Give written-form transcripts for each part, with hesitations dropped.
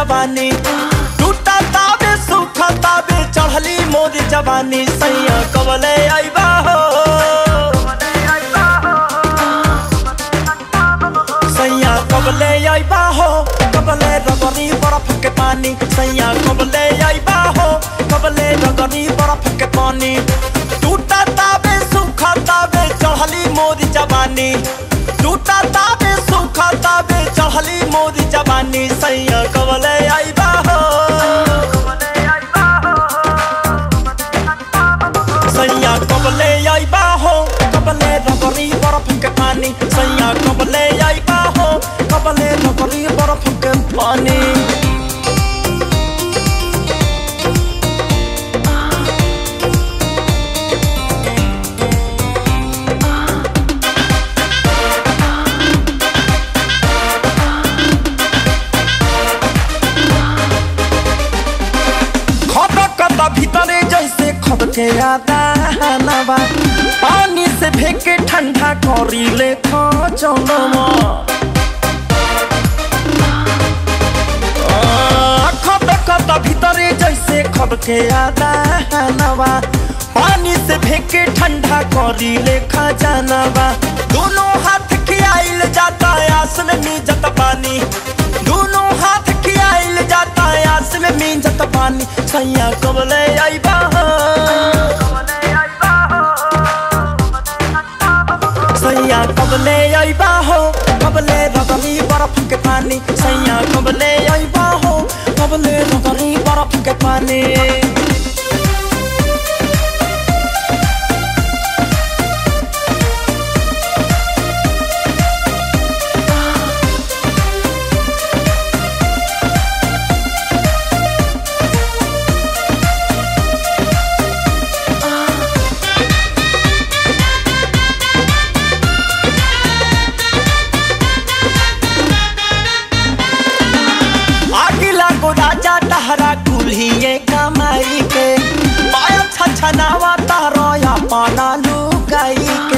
जवानी टूटा ताबे सूखा ताबे चढ़ली मोर जवानी सैया कबले आइबा हो सैया कबले आइबा हो कबले रगड़ी बर्फ के पानी सैया कबले आइबा हो कबले रगड़ी बर्फ के पानी टूटा ताबे सूखा ताबे चढ़ली मोर जवानी टूटा ताबे सूखा ताबे चढ़ली मोर जवानी सैया कबले आइबा हो सैया कबले आइबा हो कबले रगड़ी बर्फ के पानी सैया कबले आइबा हो कबले रगड़ी बर्फ के पानी भीतरे जैसे खद के आदानवा पानी से फेंके ठंडा करी ले खचनमा खद भीतरे जैसे खद के आदानवा पानी से फेंके ठंडा करी ले खजानवा दोनों हाथ खियाइल जाता आस में मीजत पानी दोनों हाथ खियाइल जाता आस में मीजत पानी सैया कबले आइबा हो सैया कबले आइबा हो कबले रगड़ी बर्फ के पानी सैया कबले आइबा हो कबले रगड़ी बर्फ के पानी राजा टहरा कुल्हिए कमाई के पाया छछनावा तारो या पाना लुकाई के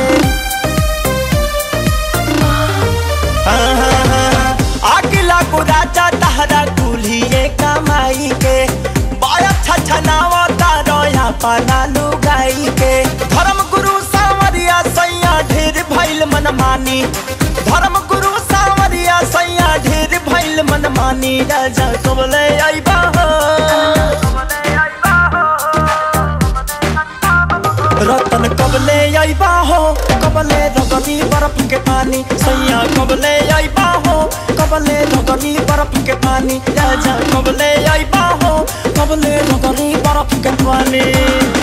आगिला को राजा टहरा कुल्हिए कमाई के पाया छछनावा तारो या पाना लुकाई के धर्म गुरु सावरिया सैया ढेर भइल मनमानी धर्म गुरु सावरिया सैया ढेर भइल मनमानी राजा कबले आइबा हो रतन कबले आइबा हो कबले रगड़ी बर्फ के पानी सैया कबले आइबा हो कबले रगड़ी बर्फ के पानी राजा कबले आइबा हो कबले रगड़ी बर्फ के पानी